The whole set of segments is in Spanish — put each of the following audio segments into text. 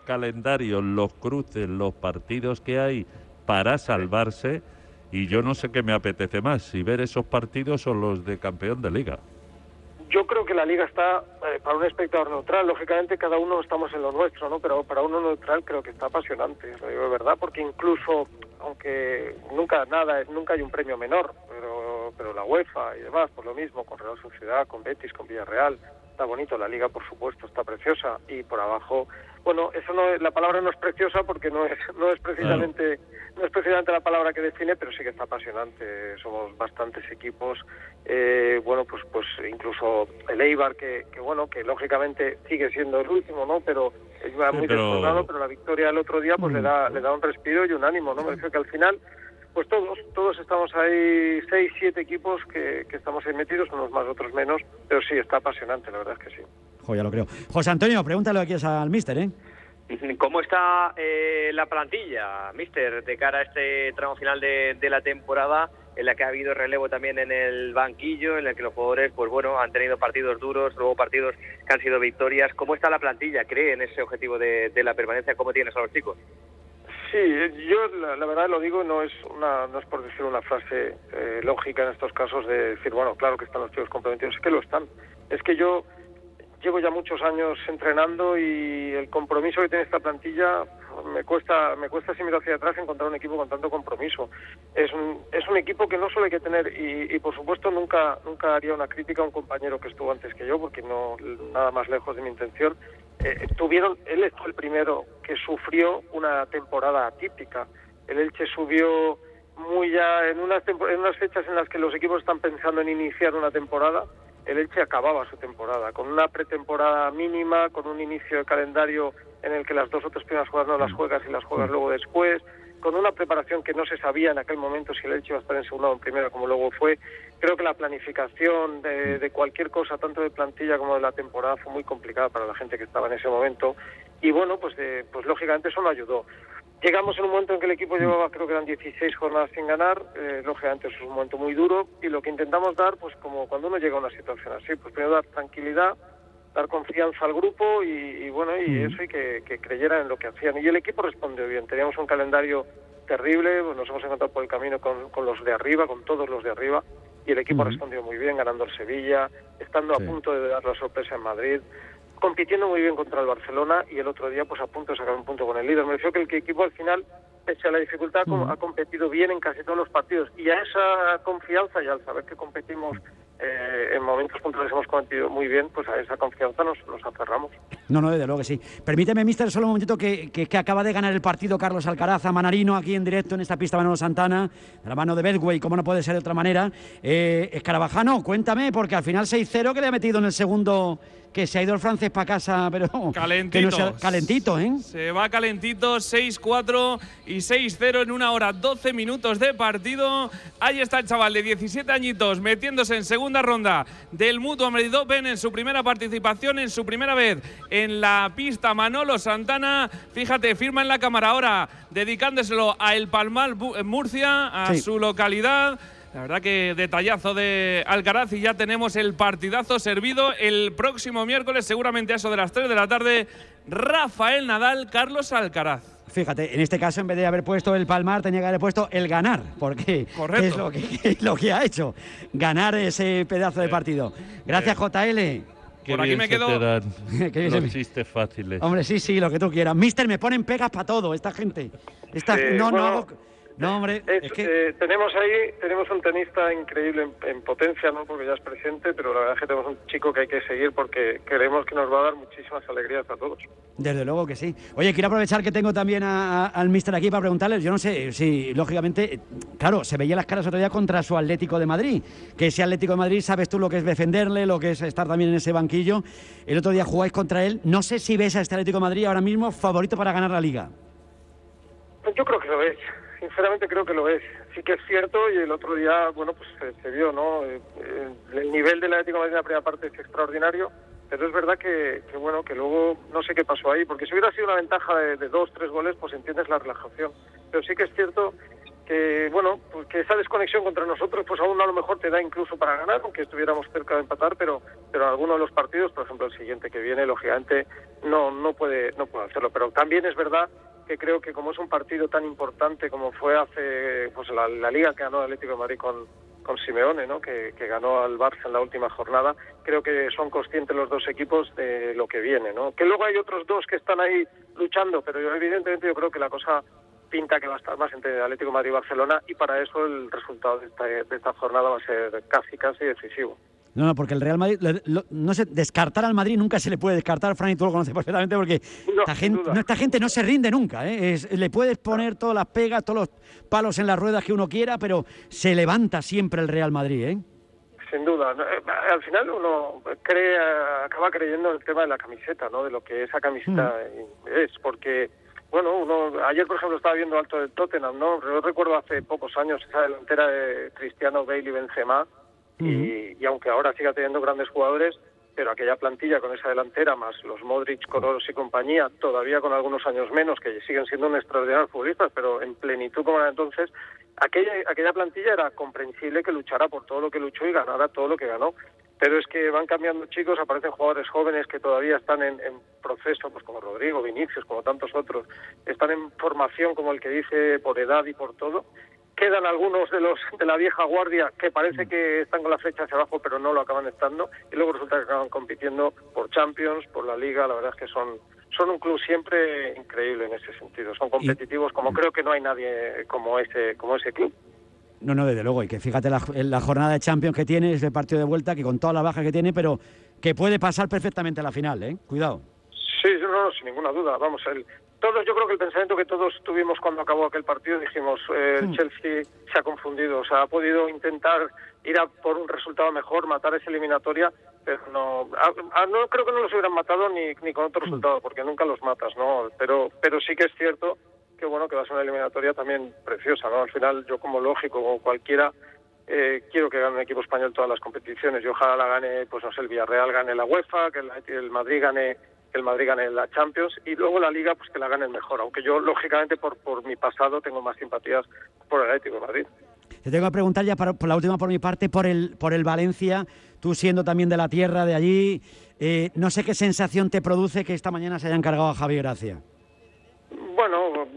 calendarios, los cruces, los partidos que hay para salvarse, y yo no sé qué me apetece más, si ver esos partidos o los de campeón de Liga. Yo creo que la Liga está, para un espectador neutral, lógicamente cada uno estamos en lo nuestro, ¿no? Pero para uno neutral creo que está apasionante, lo digo de verdad, porque incluso, aunque nunca hay un premio menor, pero la UEFA y demás, por lo mismo, con Real Sociedad, con Betis, con Villarreal, está bonito, la Liga por supuesto está preciosa, y por abajo, bueno, eso no es, la palabra no es preciosa porque no es precisamente la palabra que define, pero sí que está apasionante. Somos bastantes equipos, bueno, pues incluso el Eibar que lógicamente sigue siendo el último, ¿no? Pero iba muy desbordado, pero la victoria el otro día pues le da un respiro y un ánimo, ¿no? Me refiero que al final pues todos estamos ahí, 6, 7 equipos que estamos ahí metidos, unos más, otros menos, pero sí, está apasionante, la verdad es que sí. Ya lo creo. José Antonio, pregúntale aquí al míster, ¿eh? ¿Cómo está la plantilla, míster, de cara a este tramo final de la temporada, en la que ha habido relevo también en el banquillo, en el que los jugadores, pues bueno, han tenido partidos duros, luego partidos que han sido victorias? ¿Cómo está la plantilla? ¿Cree en ese objetivo de la permanencia? ¿Cómo tienes a los chicos? Sí, yo la verdad lo digo, no es por decir una frase lógica en estos casos de decir, bueno, claro que están los chicos comprometidos, es que lo están. Es que yo llevo ya muchos años entrenando y el compromiso que tiene esta plantilla me cuesta si miro hacia atrás encontrar un equipo con tanto compromiso. Es un equipo que no solo hay que tener, y por supuesto nunca haría una crítica a un compañero que estuvo antes que yo, porque no, nada más lejos de mi intención. Él fue el primero que sufrió una temporada atípica. El Elche subió muy ya en unas fechas en las que los equipos están pensando en iniciar una temporada. El Elche acababa su temporada con una pretemporada mínima, con un inicio de calendario en el que las 2 o 3 primeras jugadas no las juegas y las juegas luego después, con una preparación que no se sabía en aquel momento si el Elche iba a estar en segunda o en primera, como luego fue. Creo que la planificación de cualquier cosa, tanto de plantilla como de la temporada, fue muy complicada para la gente que estaba en ese momento, y bueno, pues lógicamente eso no ayudó. Llegamos en un momento en que el equipo llevaba, creo que eran 16 jornadas sin ganar, lógicamente eso es un momento muy duro, y lo que intentamos dar, pues como cuando uno llega a una situación así, pues primero dar tranquilidad, dar confianza al grupo y eso, y que creyeran en lo que hacían. Y el equipo respondió bien. Teníamos un calendario terrible, pues nos hemos encontrado por el camino con los de arriba, con todos los de arriba, y el equipo respondió muy bien, ganando el Sevilla, estando a punto de dar la sorpresa en Madrid, compitiendo muy bien contra el Barcelona, y el otro día pues a punto de sacar un punto con el líder. Me refiero que el equipo al final, pese a la dificultad, ha competido bien en casi todos los partidos, y a esa confianza, y al saber que competimos en momentos puntuales hemos competido muy bien, pues a esa confianza nos aferramos. No, desde luego que sí. Permíteme, míster, solo un momentito, que acaba de ganar el partido Carlos Alcaraz a Manarino, aquí en directo en esta pista Manolo Santana, de la mano de Bedway, como no puede ser de otra manera. Escarabajano, cuéntame, porque al final 6-0 que le ha metido en el segundo, que se ha ido el francés para casa, pero calentito, que no calentito, ¿eh? Se va calentito, 6-4 y 6-0 en 1 hora 12 minutos de partido. Ahí está el chaval de 17 añitos metiéndose en segunda ronda del Mutua Madrid Open, en su primera participación, en su primera vez en la pista Manolo Santana. Fíjate, firma en la cámara ahora, dedicándoselo a El Palmar, Murcia, a su localidad. La verdad que detallazo de Alcaraz, y ya tenemos el partidazo servido. El próximo miércoles, seguramente a eso de las 3 de la tarde, Rafael Nadal, Carlos Alcaraz. Fíjate, en este caso, en vez de haber puesto el Palmar, tenía que haber puesto el ganar, porque es lo que ha hecho, ganar ese pedazo de partido. Gracias, JL. Por aquí me quedo. Los chistes fáciles. Hombre, sí, lo que tú quieras. Mister, me ponen pegas para todo esta gente. No, hombre, es que tenemos un tenista increíble en potencia, ¿no? Porque ya es presente, pero la verdad es que tenemos un chico que hay que seguir porque creemos que nos va a dar muchísimas alegrías a todos. Desde luego que sí. Oye, quiero aprovechar que tengo también al míster aquí para preguntarles, yo no sé si, lógicamente, claro, se veía las caras otro día contra su Atlético de Madrid, que ese Atlético de Madrid, sabes tú lo que es defenderle, lo que es estar también en ese banquillo. El otro día jugáis contra él. No sé si ves a este Atlético de Madrid ahora mismo favorito para ganar la Liga. Yo creo que lo es. Sinceramente creo que lo es. Sí que es cierto, y el otro día, bueno, pues se vio, ¿no? El nivel del Atlético de Madrid en la primera parte es extraordinario, pero es verdad que luego no sé qué pasó ahí, porque si hubiera sido una ventaja de 2, 3 goles, pues entiendes la relajación. Pero sí que es cierto bueno, pues que esa desconexión contra nosotros pues aún a lo mejor te da incluso para ganar, aunque estuviéramos cerca de empatar, pero en alguno de los partidos, por ejemplo el siguiente que viene, lógicamente no puede hacerlo. Pero también es verdad que creo que como es un partido tan importante como fue hace pues la Liga que ganó el Atlético de Madrid con Simeone, ¿no? Que ganó al Barça en la última jornada, creo que son conscientes los dos equipos de lo que viene, ¿no? Que luego hay otros dos que están ahí luchando, pero evidentemente yo creo que la cosa pinta que va a estar más entre Atlético de Madrid y Barcelona, y para eso el resultado de esta jornada va a ser casi decisivo. No, porque el Real Madrid, no sé, descartar al Madrid nunca se le puede descartar, Fran, y tú lo conoces perfectamente, porque esta gente no se rinde nunca, ¿eh? Le puedes poner todas las pegas, todos los palos en las ruedas que uno quiera, pero se levanta siempre el Real Madrid, ¿eh? Sin duda. Al final uno acaba creyendo en el tema de la camiseta, ¿no? De lo que esa camiseta es, porque... Bueno, ayer, por ejemplo, estaba viendo alto del Tottenham, ¿no? Yo recuerdo hace pocos años esa delantera de Cristiano, Bale y Benzema, y aunque ahora siga teniendo grandes jugadores, pero aquella plantilla con esa delantera, más los Modric, Kroos y compañía, todavía con algunos años menos, que siguen siendo un extraordinario futbolistas, pero en plenitud como era entonces, aquella plantilla era comprensible que luchara por todo lo que luchó y ganara todo lo que ganó. Pero es que van cambiando chicos, aparecen jugadores jóvenes que todavía están en proceso, pues como Rodrigo, Vinicius, como tantos otros, están en formación, como el que dice, por edad y por todo. Quedan algunos de la vieja guardia que parece que están con la flecha hacia abajo, pero no lo acaban estando, y luego resulta que acaban compitiendo por Champions, por la Liga. La verdad es que son un club siempre increíble en ese sentido. Son competitivos, como creo que no hay nadie como ese club. No, desde luego, y que fíjate la jornada de Champions que tiene, ese partido de vuelta, que con todas las bajas que tiene, pero que puede pasar perfectamente a la final, ¿eh? Cuidado. Sí, no, sin ninguna duda. Vamos, yo creo que el pensamiento que todos tuvimos cuando acabó aquel partido, dijimos, el Chelsea se ha confundido, o sea, ha podido intentar ir a por un resultado mejor, matar esa eliminatoria, pero no creo que no los hubieran matado ni con otro resultado, porque nunca los matas, ¿no? Pero sí que es cierto que bueno, que va a ser una eliminatoria también preciosa, ¿no? Al final, yo como lógico, como cualquiera, quiero que gane un equipo español todas las competiciones. Yo ojalá la gane, pues no sé, el Villarreal gane la UEFA, que el Madrid gane la Champions, y luego la Liga, pues que la gane el mejor. Aunque yo, lógicamente, por mi pasado, tengo más simpatías por el Atlético de Madrid. Te tengo que preguntar ya por la última por mi parte, por el Valencia, tú siendo también de la tierra de allí, no sé qué sensación te produce que esta mañana se hayan cargado a Javi Gracia. Bueno,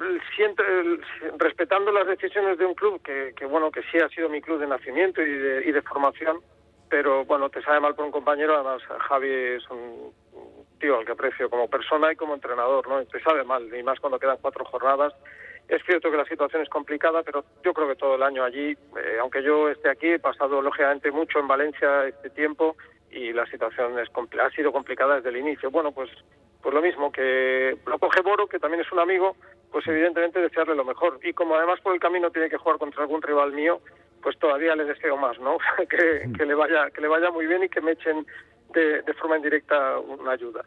respetando las decisiones de un club que sí ha sido mi club de nacimiento y de formación, pero bueno, te sabe mal por un compañero. Además, Javi es un tío al que aprecio como persona y como entrenador, ¿no? Te sabe mal, y más cuando quedan 4 jornadas. Es cierto que la situación es complicada, pero yo creo que todo el año allí, aunque yo esté aquí, he pasado lógicamente mucho en Valencia este tiempo, y la situación ha sido complicada desde el inicio. Bueno, pues lo mismo, que lo coge Boro, que también es un amigo, pues evidentemente desearle lo mejor. Y como además por el camino tiene que jugar contra algún rival mío, pues todavía le deseo más, ¿no? que le vaya muy bien y que me echen de forma indirecta una ayuda.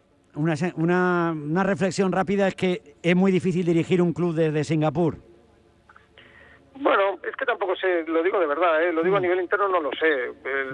Una reflexión rápida es que es muy difícil dirigir un club desde Singapur. Bueno, es que tampoco sé, lo digo de verdad, lo digo a nivel interno, no lo sé.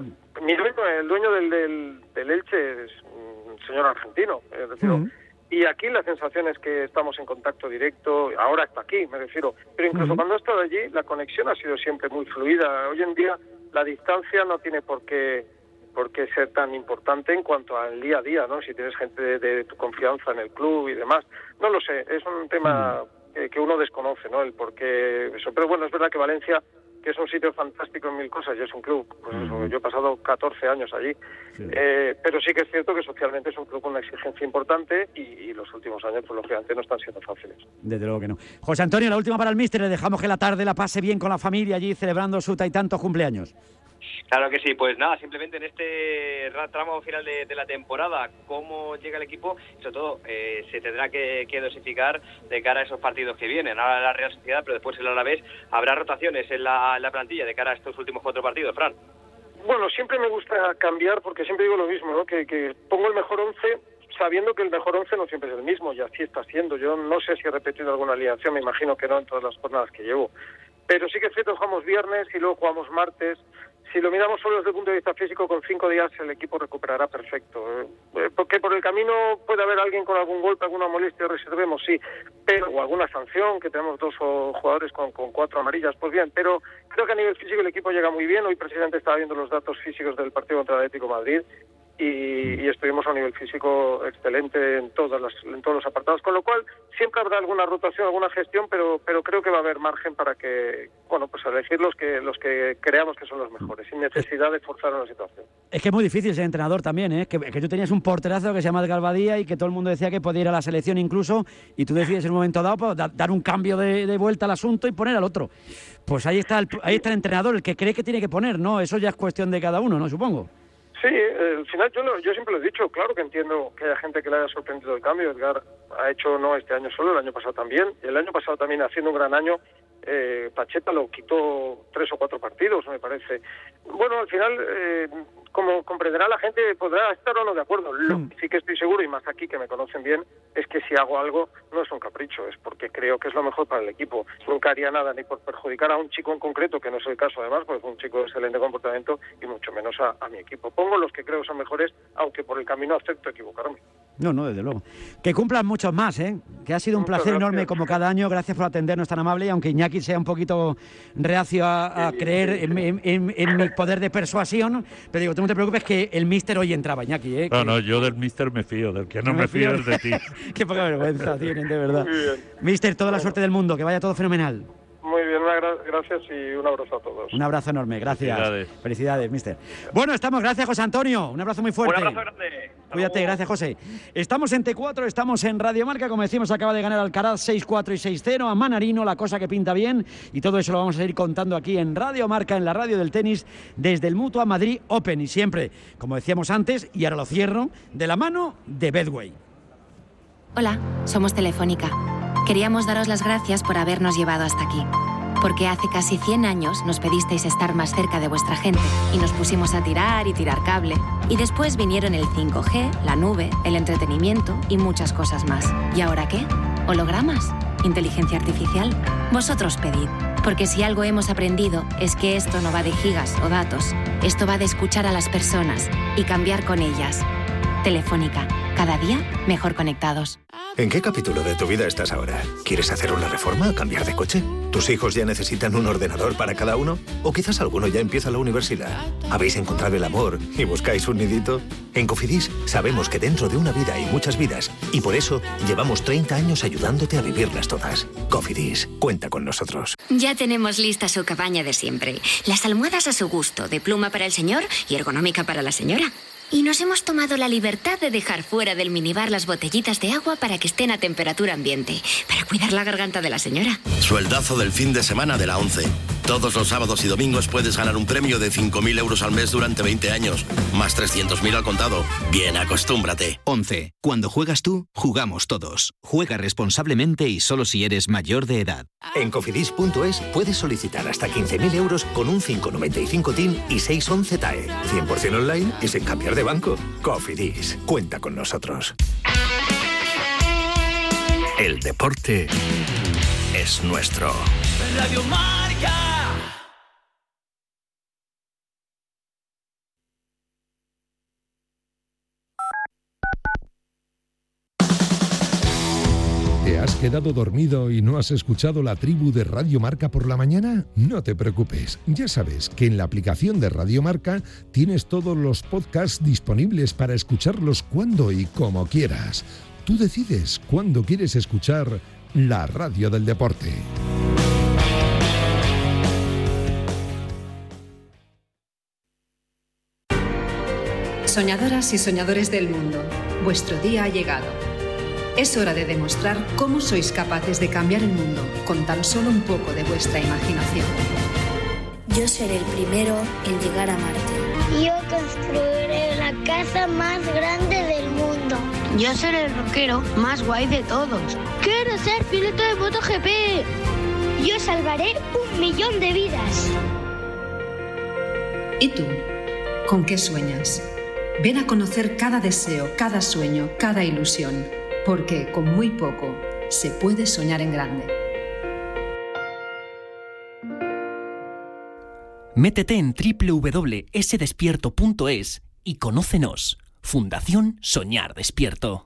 El dueño del Elche es un señor argentino, es decir, y aquí la sensación es que estamos en contacto directo, ahora está aquí, me refiero, pero incluso cuando he estado allí, la conexión ha sido siempre muy fluida. Hoy en día la distancia no tiene por qué ser tan importante en cuanto al día a día, ¿no? Si tienes gente de tu confianza en el club y demás. No lo sé, es un tema que uno desconoce, ¿no? El por qué eso. Pero bueno, es verdad que Valencia, que es un sitio fantástico en mil cosas, y es un club, pues eso, yo he pasado 14 años allí, pero sí que es cierto que socialmente es un club con una exigencia importante, y los últimos años, pues lógicamente no están siendo fáciles. Desde luego que no. José Antonio, la última para el míster, le dejamos que la tarde la pase bien con la familia allí celebrando su tantos cumpleaños. Claro que sí, pues nada, simplemente en este tramo final de la temporada, cómo llega el equipo, y sobre todo se tendrá que dosificar de cara a esos partidos que vienen. Ahora la Real Sociedad, pero después el Alavés, habrá rotaciones en la plantilla de cara a estos últimos 4 partidos, Fran. Bueno, siempre me gusta cambiar, porque siempre digo lo mismo, ¿no? Que pongo el mejor 11 sabiendo que el mejor 11 no siempre es el mismo, y así está siendo. Yo no sé si he repetido alguna alineación, me imagino que no en todas las jornadas que llevo. Pero sí que es cierto, jugamos viernes y luego jugamos martes. Si lo miramos solo desde el punto de vista físico, con 5 días el equipo recuperará perfecto. Porque por el camino puede haber alguien con algún golpe, alguna molestia, reservemos, sí, pero o alguna sanción, que tenemos 2 jugadores con 4 amarillas, pues bien, pero creo que a nivel físico el equipo llega muy bien. Hoy precisamente estaba viendo los datos físicos del partido contra el Atlético de Madrid y estuvimos a un nivel físico excelente en todos los apartados, con lo cual siempre habrá alguna rotación, alguna gestión, pero creo que va a haber margen para que, bueno, pues elegir los que creamos que son los mejores, sin necesidad de forzar una situación. Es que es muy difícil ser entrenador también, ¿eh? Que tú tenías un porterazo que se llama Edgar Badía y que todo el mundo decía que podía ir a la selección incluso, y tú decides en un momento dado pues, dar un cambio de vuelta al asunto y poner al otro. Pues ahí está el entrenador, el que cree que tiene que poner, ¿no? Eso ya es cuestión de cada uno, ¿no? Supongo. Sí, al final yo siempre lo he dicho, claro que entiendo que haya gente que le haya sorprendido el cambio. Edgar ha hecho no este año solo, el año pasado también, y el año pasado también haciendo un gran año. Pacheta lo quitó 3 o 4 partidos, me parece. Bueno, al final, como comprenderá la gente, podrá estar o no de acuerdo. Lo que sí que estoy seguro, y más aquí que me conocen bien, es que si hago algo no es un capricho, es porque creo que es lo mejor para el equipo. Nunca haría nada ni por perjudicar a un chico en concreto, que no es el caso además, porque fue un chico de excelente comportamiento, y mucho menos a mi equipo. Pongo los que creo son mejores, aunque por el camino acepto equivocarme. No, desde luego. Que cumplan muchos más, ¿eh? Que ha sido un placer enorme como cada año. Gracias por atendernos tan amable. Y aunque Iñaki sea un poquito reacio a creer en mi poder de persuasión, pero digo, tú no te preocupes que el míster hoy entraba, Iñaki, ¿eh? No, yo del míster me fío, del que no me fío es de ti. Qué poca vergüenza tienen, de verdad. Míster, toda la suerte del mundo, que vaya todo fenomenal. Muy bien, gracias y un abrazo a todos. Un abrazo enorme, gracias. Felicidades, mister. Bueno, gracias, José Antonio. Un abrazo muy fuerte. Un abrazo grande. Cuídate, gracias, José. Estamos en T4, estamos en Radio Marca. Como decimos, acaba de ganar Alcaraz 6-4 y 6-0 a Manarino, la cosa que pinta bien. Y todo eso lo vamos a ir contando aquí en Radio Marca, en la radio del tenis, desde el Mutua Madrid Open. Y siempre, como decíamos antes, y ahora lo cierro, de la mano de Betway. Hola, somos Telefónica. Queríamos daros las gracias por habernos llevado hasta aquí. Porque hace casi 100 años nos pedisteis estar más cerca de vuestra gente y nos pusimos a tirar y tirar cable. Y después vinieron el 5G, la nube, el entretenimiento y muchas cosas más. ¿Y ahora qué? ¿Hologramas? ¿Inteligencia artificial? Vosotros pedid. Porque si algo hemos aprendido es que esto no va de gigas o datos. Esto va de escuchar a las personas y cambiar con ellas. Telefónica. Cada día mejor conectados. ¿En qué capítulo de tu vida estás ahora? ¿Quieres hacer una reforma o cambiar de coche? ¿Tus hijos ya necesitan un ordenador para cada uno? ¿O quizás alguno ya empieza la universidad? ¿Habéis encontrado el amor y buscáis un nidito? En Cofidis sabemos que dentro de una vida hay muchas vidas y por eso llevamos 30 años ayudándote a vivirlas todas. Cofidis, cuenta con nosotros. Ya tenemos lista su cabaña de siempre. Las almohadas a su gusto, de pluma para el señor y ergonómica para la señora. Y nos hemos tomado la libertad de dejar fuera del minibar las botellitas de agua para que estén a temperatura ambiente, para cuidar la garganta de la señora. Sueldazo del fin de semana de la 11. Todos los sábados y domingos puedes ganar un premio de 5.000 euros al mes durante 20 años, más 300.000 al contado. Bien, acostúmbrate. 11. Cuando juegas tú, jugamos todos. Juega responsablemente y solo si eres mayor de edad. En cofidis.es puedes solicitar hasta 15.000 euros con un 595 TIN y 611 TAE. 100% online y sin cambiar de banco. Cofidis, cuenta con nosotros. El deporte es nuestro. Radio Marca. ¿Te has quedado dormido y no has escuchado la tribu de Radio Marca por la mañana? No te preocupes, ya sabes que en la aplicación de Radio Marca tienes todos los podcasts disponibles para escucharlos cuando y como quieras. Tú decides cuándo quieres escuchar la radio del deporte. Soñadoras y soñadores del mundo, vuestro día ha llegado. Es hora de demostrar cómo sois capaces de cambiar el mundo con tan solo un poco de vuestra imaginación. Yo seré el primero en llegar a Marte. Yo construiré la casa más grande del mundo. Yo seré el rockero más guay de todos. Quiero ser piloto de MotoGP. Yo salvaré 1.000.000 de vidas. ¿Y tú? ¿Con qué sueñas? Ven a conocer cada deseo, cada sueño, cada ilusión. Porque con muy poco se puede soñar en grande. Métete en www.sdespierto.es y conócenos. Fundación Soñar Despierto.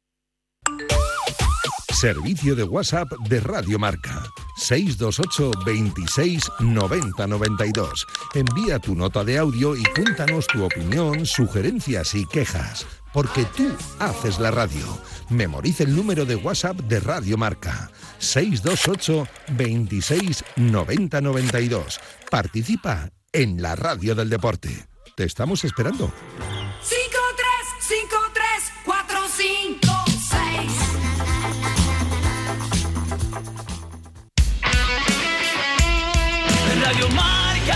Servicio de WhatsApp de Radio Marca. 628 26 90 92. Envía tu nota de audio y cuéntanos tu opinión, sugerencias y quejas. Porque tú haces la radio. Memoriza el número de WhatsApp de Radio Marca. 628 26 90 92. Participa en la radio del deporte. Te estamos esperando. 5-3-5-3-4-5-6. Radio Marca.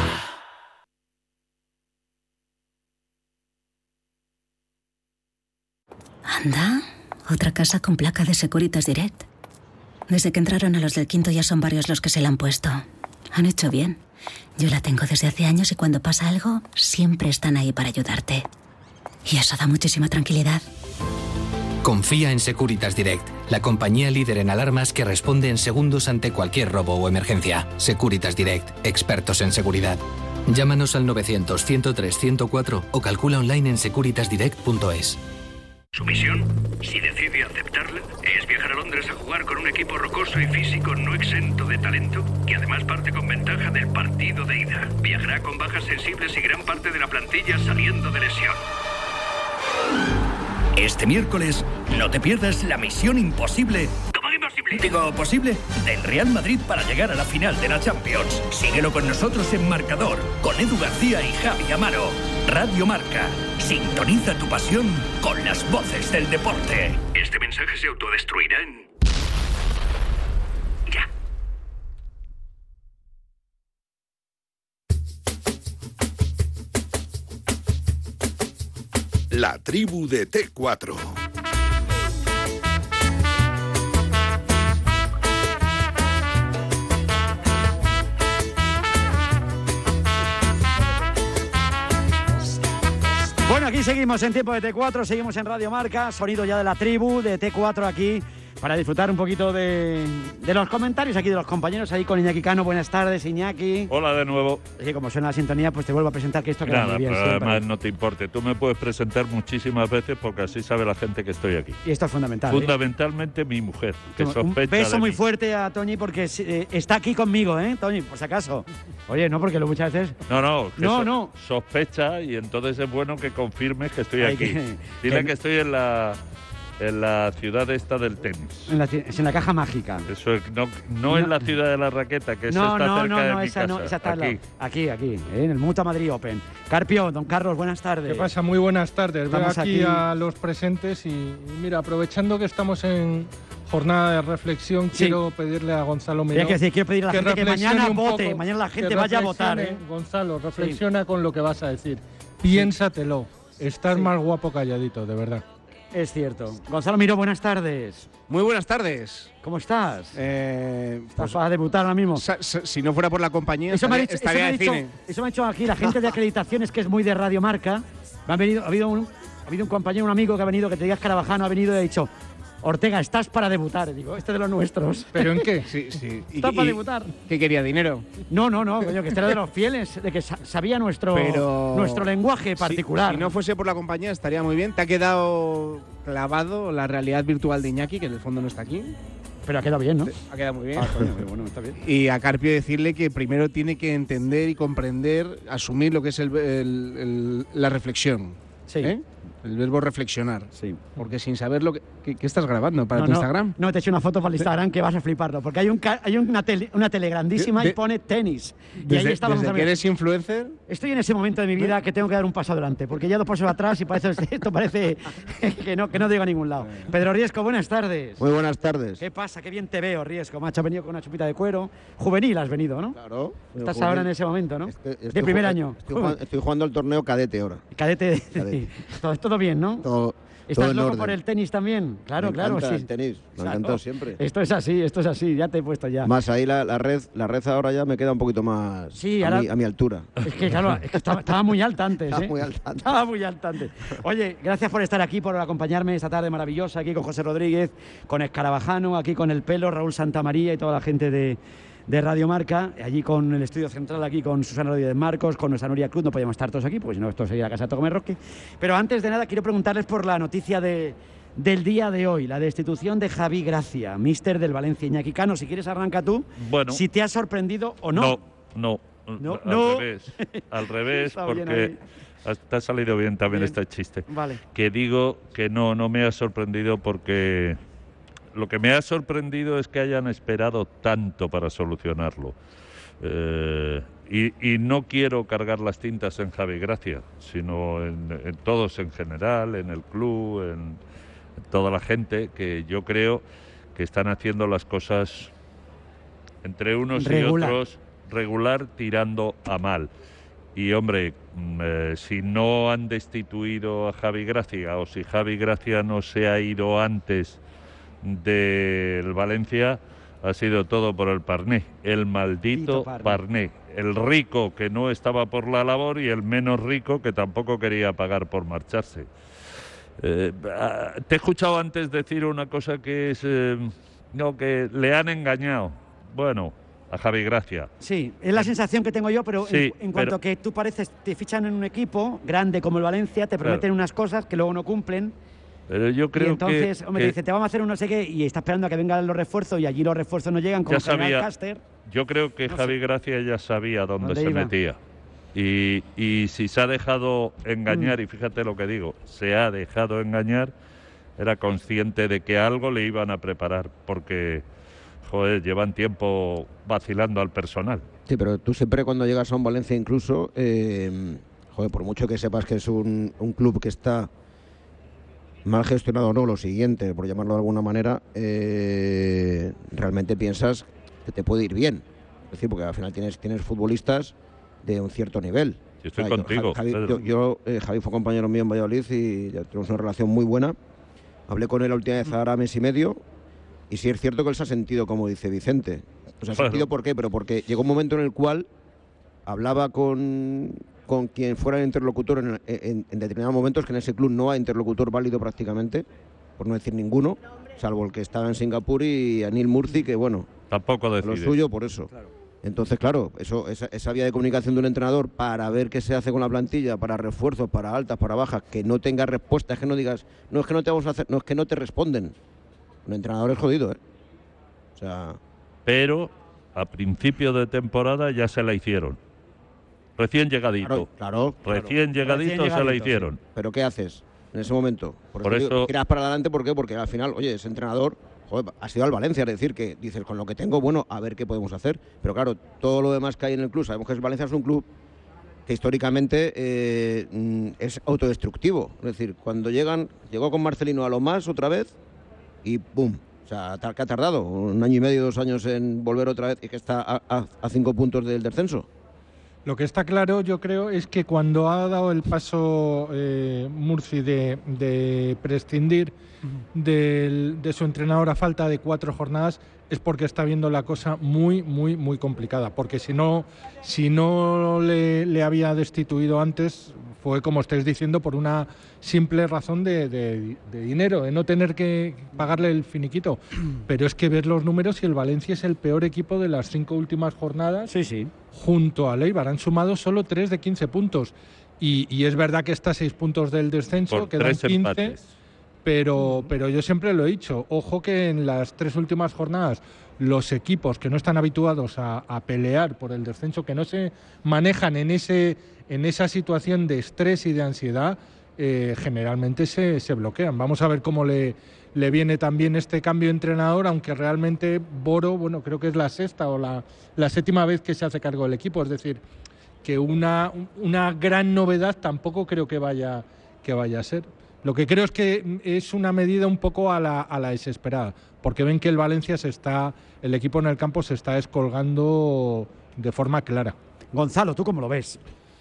Anda, otra casa con placa de Securitas Direct. Desde que entraron a los del quinto ya son varios los que se la han puesto. Han hecho bien. Yo la tengo desde hace años y cuando pasa algo, siempre están ahí para ayudarte. Y eso da muchísima tranquilidad. Confía en Securitas Direct, la compañía líder en alarmas que responde en segundos ante cualquier robo o emergencia. Securitas Direct, expertos en seguridad. Llámanos al 900-103-104 o calcula online en securitasdirect.es. Su misión, si decide aceptarla, es viajar a Londres a jugar con un equipo rocoso y físico no exento de talento, que además parte con ventaja del partido de ida. Viajará con bajas sensibles y gran parte de la plantilla saliendo de lesión. Este miércoles, no te pierdas la misión imposible. ¿Cómo imposible? Digo, posible, del Real Madrid para llegar a la final de la Champions. Síguelo con nosotros en Marcador, con Edu García y Javi Amaro. Radio Marca. Sintoniza tu pasión con las voces del deporte. Este mensaje se autodestruirá en... ya. La tribu de T4. Bueno, aquí seguimos en tiempo de T4, seguimos en Radio Marca, sonido ya de la tribu de T4 aquí, para disfrutar un poquito de los comentarios aquí de los compañeros, ahí con Iñaki Cano. Buenas tardes, Iñaki. Hola de nuevo. Es que como suena la sintonía, pues te vuelvo a presentar, que esto queda muy bien. Pero además no te importe, tú me puedes presentar muchísimas veces porque así sabe la gente que estoy aquí. Y esto es fundamental. Fundamentalmente mi mujer, que sospecha. Un beso muy mí. fuerte a Toñi porque está aquí conmigo, Toñi, por si acaso. Oye, no, porque muchas veces... No. Sospecha y entonces es bueno que confirmes que estoy aquí. Dile que estoy en la ciudad esta del tenis. Es en la caja mágica. Eso es, no en la ciudad de la raqueta, que esa está cerca de mi casa. Esa está aquí. aquí, en el Mutua Madrid Open. Carpio, don Carlos, buenas tardes. ¿Qué pasa? Muy buenas tardes. Veo Estamos aquí a los presentes y mira, aprovechando que estamos en jornada de reflexión, quiero pedirle a Gonzalo Miró quiero pedirle a la gente que mañana vote, mañana la gente vaya a votar. Gonzalo, reflexiona con lo que vas a decir. Piénsatelo. Estás más guapo calladito, de verdad. Es cierto. Gonzalo Miró, buenas tardes. Muy buenas tardes. ¿Cómo estás? Pues, para debutar ahora mismo. Si no fuera por la compañía, estaría de cine. Eso me ha dicho aquí la gente de acreditaciones, que es muy de Radio Marca. Ha habido un compañero, un amigo que ha venido, que te digas Carabajano, ha venido y ha dicho: Ortega, estás para debutar. Digo, este de los nuestros. ¿Pero en qué? Sí. Estás para debutar. ¿Qué quería? ¿Dinero? No, coño, que este era de los fieles, de que sabía nuestro lenguaje particular. Si no fuese por la compañía, estaría muy bien. ¿Te ha quedado clavado la realidad virtual de Iñaki, que en el fondo no está aquí? Pero ha quedado bien, ¿no? Ha quedado muy bien. Coño, muy bueno, está bien. Y a Carpio decirle que primero tiene que entender y comprender, asumir lo que es la reflexión. Sí. El verbo reflexionar. Sí. Porque sin saber lo que estás grabando para tu Instagram. No, te he hecho una foto para el Instagram que vas a fliparlo. Porque hay una tele grandísima y pone tenis. Y ahí está ¿Desde que eres influencer? Estoy en ese momento de mi vida que tengo que dar un paso adelante. Porque ya 2 pasos atrás y esto parece que no llego a ningún lado. Pedro Riesco, buenas tardes. Muy buenas tardes. ¿Qué pasa? Qué bien te veo, Riesco, macho. Has venido con una chupita de cuero. Juvenil has venido, ¿no? Claro. Estás ahora en ese momento, ¿no? De primer año. Estoy jugando el torneo cadete ahora. Cadete. Todo bien, ¿no? ¿Estás loco por el tenis también? Claro, me encanta sí. El tenis, me ha encantado siempre. Esto es así, ya te he puesto ya. Más ahí la red ahora ya me queda un poquito más a mi altura. Es que claro, estaba muy alta antes. Estaba muy alta antes. Oye, gracias por estar aquí, por acompañarme esta tarde maravillosa, aquí con José Rodríguez, con Escarabajano, aquí con El Pelo, Raúl Santamaría y toda la gente de de Radio Marca, allí con el estudio central, aquí con Susana Rodríguez Marcos, con nuestra Nuria Cruz. No podíamos estar todos aquí, porque si no, esto sería la casa de comer rosque. Pero antes de nada, quiero preguntarles por la noticia del día de hoy, la destitución de Javi Gracia, míster del Valencia. Iñaki Cano, si quieres arranca tú, si te ha sorprendido o no. No. Al revés, porque te ha salido bien también este chiste. Vale. Que digo que no me ha sorprendido, porque lo que me ha sorprendido es que hayan esperado tanto para solucionarlo. Y no quiero cargar las tintas en Javi Gracia, sino en todos en general, en el club, en toda la gente, que yo creo que están haciendo las cosas entre unos y otros regular, tirando a mal. Y hombre, si no han destituido a Javi Gracia, o si Javi Gracia no se ha ido antes del Valencia, ha sido todo por el Parné, el maldito Parné. El rico que no estaba por la labor y el menos rico que tampoco quería pagar por marcharse. Te he escuchado antes decir una cosa que es que le han engañado. Bueno, a Javi Gracia. Sí, es la sensación que tengo yo, pero sí, en cuanto a que tú pareces, te fichan en un equipo grande como el Valencia, te prometen unas cosas que luego no cumplen. Pero yo creo y entonces, hombre, te dice, te vamos a hacer un no sé qué, y está esperando a que vengan los refuerzos, y allí los refuerzos no llegan, como General Caster. Yo creo que Javi Gracia ya sabía dónde se metía. Y si se ha dejado engañar, y fíjate lo que digo, se ha dejado engañar, era consciente de que algo le iban a preparar, porque, joder, llevan tiempo vacilando al personal. Sí, pero tú siempre cuando llegas a un Valencia incluso, por mucho que sepas que es un club que está mal gestionado o no, lo siguiente, por llamarlo de alguna manera, realmente piensas que te puede ir bien. Es decir, porque al final tienes futbolistas de un cierto nivel. Yo estoy contigo. Javi fue compañero mío en Valladolid y ya tenemos una relación muy buena. Hablé con él la última vez ahora mes y medio, y sí es cierto que él se ha sentido, como dice Vicente. O sea, sentido ¿por qué? Pero porque llegó un momento en el cual hablaba con quien fuera el interlocutor en determinados momentos, que en ese club no hay interlocutor válido prácticamente, por no decir ninguno, salvo el que estaba en Singapur y Anil Murthy, que bueno, tampoco decide lo suyo por eso. Claro. Entonces, claro, esa vía de comunicación de un entrenador para ver qué se hace con la plantilla, para refuerzos, para altas, para bajas, que no tenga respuesta, es que no digas, no es que no te vamos a hacer, no es que no te responden. Un entrenador es jodido, ¿eh? O sea... Pero a principio de temporada ya se la hicieron. Recién llegadito. Claro. Recién llegadito se la hicieron. Sí. ¿Pero qué haces en ese momento? Por eso tiras para adelante, ¿por qué? Porque al final, oye, ese entrenador... ha sido al Valencia, es decir, que dices, con lo que tengo, bueno, a ver qué podemos hacer. Pero claro, todo lo demás que hay en el club, sabemos que el Valencia es un club que históricamente es autodestructivo. Es decir, cuando llegó con Marcelino a lo más otra vez y ¡pum! O sea, ¿qué ha tardado? 1 año y medio, 2 años en volver otra vez y que está a 5 puntos del descenso. Lo que está claro, yo creo, es que cuando ha dado el paso Murthy de prescindir de su entrenador a falta de 4 jornadas, es porque está viendo la cosa muy, muy, muy complicada. Porque si no le había destituido antes, fue, como estáis diciendo, por una simple razón de dinero, de no tener que pagarle el finiquito. Pero es que ver los números, y el Valencia es el peor equipo de las 5 últimas jornadas. Sí. Junto a Eibar han sumado solo 3 de 15 puntos. Y es verdad que está a 6 puntos del descenso, por quedan 15. Empates. Pero yo siempre lo he dicho, ojo que en las 3 últimas jornadas los equipos que no están habituados a pelear por el descenso, que no se manejan en esa situación de estrés y de ansiedad, generalmente se bloquean. Vamos a ver cómo le viene también este cambio de entrenador, aunque realmente Boro, bueno, creo que es la 6ª o la 7ª vez que se hace cargo del equipo, es decir, que una gran novedad tampoco creo que vaya a ser. Lo que creo es que es una medida un poco a la desesperada, porque ven que el Valencia el equipo en el campo se está descolgando de forma clara. Gonzalo, ¿tú cómo lo ves?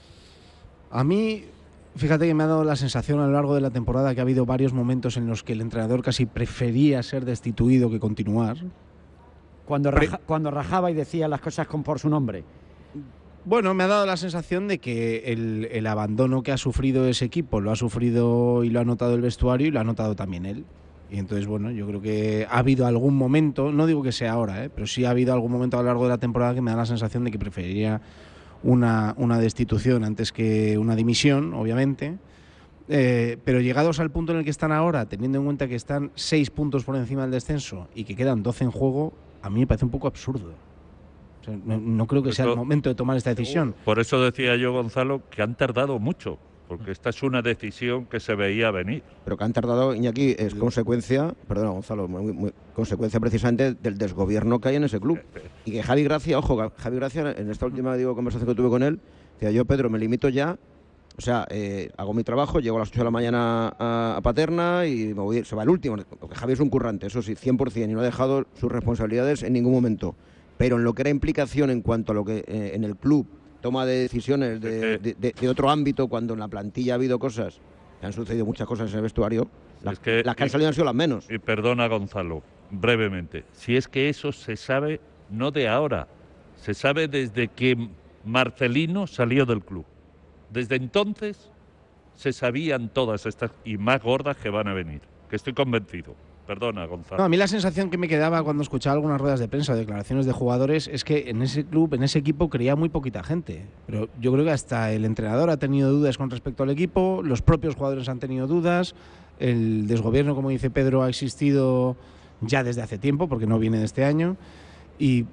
A mí, fíjate que me ha dado la sensación a lo largo de la temporada que ha habido varios momentos en los que el entrenador casi prefería ser destituido que continuar. Cuando rajaba y decía las cosas por su nombre. Bueno, me ha dado la sensación de que el abandono que ha sufrido ese equipo lo ha sufrido y lo ha notado el vestuario y lo ha notado también él. Y entonces, bueno, yo creo que ha habido algún momento, no digo que sea ahora, pero sí ha habido algún momento a lo largo de la temporada que me da la sensación de que preferiría una destitución antes que una dimisión, obviamente. Pero llegados al punto en el que están ahora, teniendo en cuenta que están 6 puntos por encima del descenso y que quedan 12 en juego, a mí me parece un poco absurdo. O sea, no creo que sea el momento de tomar esta decisión. Por eso decía yo, Gonzalo, que han tardado mucho. Porque esta es una decisión que se veía venir. Pero que han tardado, Iñaki, es consecuencia, perdona Gonzalo, consecuencia precisamente del desgobierno que hay en ese club. Y que Javi Gracia, ojo, Javi Gracia, en esta última conversación que tuve con él, decía yo, Pedro, me limito ya, o sea, hago mi trabajo, llego a las 8 de la mañana a Paterna y me voy, se va el último, porque Javi es un currante, eso sí, 100%, y no ha dejado sus responsabilidades en ningún momento. Pero en lo que era implicación en cuanto a lo que en el club, toma de decisiones de otro ámbito, cuando en la plantilla ha habido cosas, que han sucedido muchas cosas en el vestuario, las que han salido han sido las menos. Y perdona, Gonzalo, brevemente, si es que eso se sabe no de ahora, se sabe desde que Marcelino salió del club. Desde entonces se sabían todas estas y más gordas que van a venir, que estoy convencido. Perdona, Gonzalo. No, a mí la sensación que me quedaba cuando escuchaba algunas ruedas de prensa o declaraciones de jugadores es que en ese club, en ese equipo, creía muy poquita gente. Pero yo creo que hasta el entrenador ha tenido dudas con respecto al equipo, los propios jugadores han tenido dudas, el desgobierno, como dice Pedro, ha existido ya desde hace tiempo, porque no viene de este año. Y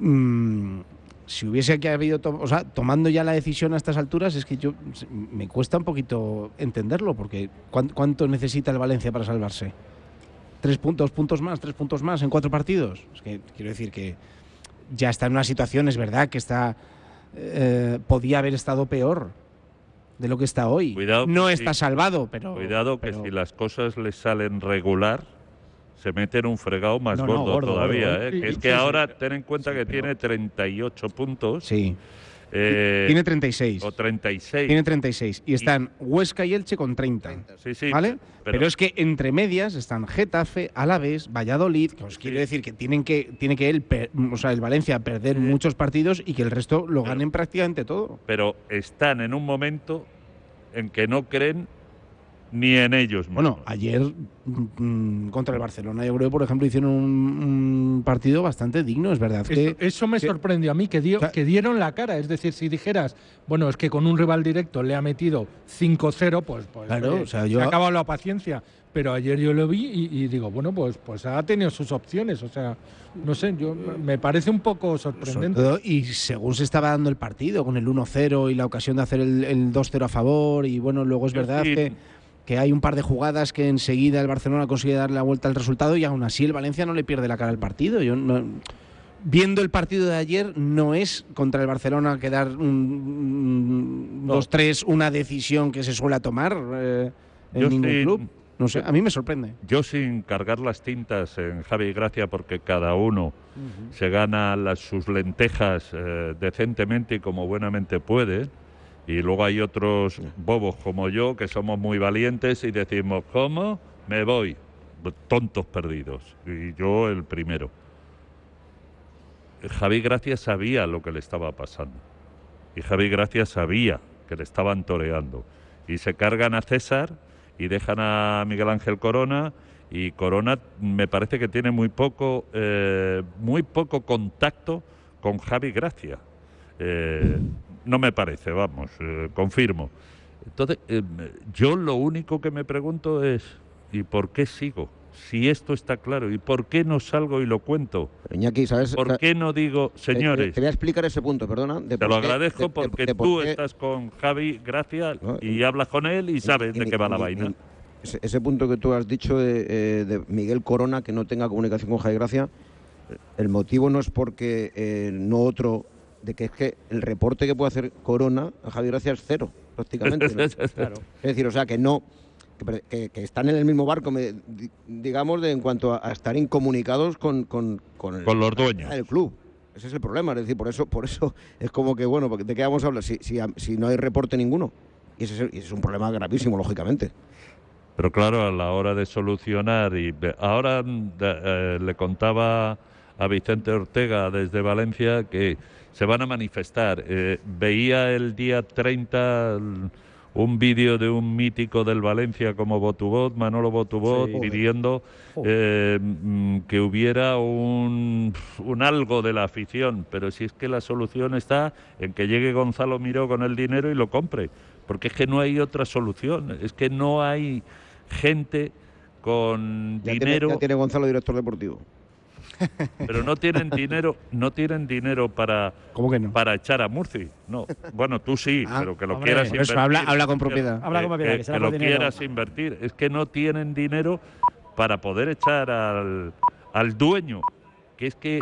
si hubiese que habido, tomando ya la decisión a estas alturas, es que me cuesta un poquito entenderlo, porque ¿cuánto necesita el Valencia para salvarse? 3 puntos más en 4 partidos. Es que quiero decir que ya está en una situación, es verdad que está podía haber estado peor de lo que está hoy. Cuidado, no está salvado, pero... Cuidado que si las cosas les salen regular, se mete en un fregado más gordo todavía. Gordo. Que es que ahora ten en cuenta que tiene 38 puntos. Sí. Tiene 36. O 36. Tiene 36. Y están Huesca y Elche con 30. Sí, ¿vale? Pero es que entre medias están Getafe, Alavés, Valladolid, que os quiero decir que tiene que el Valencia perder muchos partidos y que el resto lo ganen prácticamente todo. Pero están en un momento en que no creen ni en ellos mismos. Bueno, ayer contra el Barcelona, yo creo, por ejemplo, hicieron un partido bastante digno, es verdad. Eso me sorprendió a mí, que dieron la cara. Es decir, si dijeras, bueno, es que con un rival directo le ha metido 5-0, pues claro, se ha acabado la paciencia. Pero ayer yo lo vi y digo, bueno, pues ha tenido sus opciones. O sea, no sé, me parece un poco sorprendente. Y según se estaba dando el partido, con el 1-0 y la ocasión de hacer el 2-0 a favor, y bueno, luego es verdad que hay un par de jugadas que enseguida el Barcelona consigue darle la vuelta al resultado y aún así el Valencia no le pierde la cara al partido. Viendo el partido de ayer, no es contra el Barcelona que dar 2-3 una decisión que se suele tomar en ningún club. No sé, a mí me sorprende. Yo, sin cargar las tintas en Javi Gracia, porque cada uno se gana sus lentejas decentemente y como buenamente puede. Y luego hay otros bobos como yo que somos muy valientes y decimos, ¿cómo? Me voy. Tontos perdidos. Y yo el primero. Javi Gracia sabía lo que le estaba pasando. Y Javi Gracia sabía que le estaban toreando. Y se cargan a César y dejan a Miguel Ángel Corona. Y Corona me parece que tiene muy poco contacto con Javi Gracia. No me parece, vamos, confirmo. Entonces, yo lo único que me pregunto es, ¿y por qué sigo? Si esto está claro, ¿y por qué no salgo y lo cuento? Iñaki, ¿sabes? ¿Por qué no digo, señores? Te voy a explicar ese punto, perdona. Te lo agradezco porque tú estás con Javi Gracia y hablas con él y sabes de qué va la vaina. Ese punto que tú has dicho de Miguel Corona, que no tenga comunicación con Javi Gracia, el motivo no es porque no otro... de que es que el reporte que puede hacer Corona a Javi Gracia es 0, prácticamente. Claro. Es decir, o sea, que no que están en el mismo barco, digamos, en cuanto a estar incomunicados con los dueños del club. Ese es el problema, es decir, por eso es como que, bueno, ¿de qué vamos a hablar si no hay reporte ninguno? Y ese es un problema gravísimo, lógicamente. Pero claro, a la hora de solucionar, y ahora le contaba a Vicente Ortega desde Valencia que se van a manifestar. Veía el día 30 un vídeo de un mítico del Valencia como Botubot, Manolo Botubot, pidiendo que hubiera un algo de la afición, pero si es que la solución está en que llegue Gonzalo Miró con el dinero y lo compre, porque es que no hay otra solución, es que no hay gente con dinero. Ya tiene Gonzalo director deportivo. Pero no tienen dinero para, ¿cómo que no? Para echar a Murci. No, bueno, tú sí, pero que lo quieras invertir. Eso, habla con propiedad. Habla con propiedad, que lo quieras invertir. Es que no tienen dinero para poder echar al dueño, que es que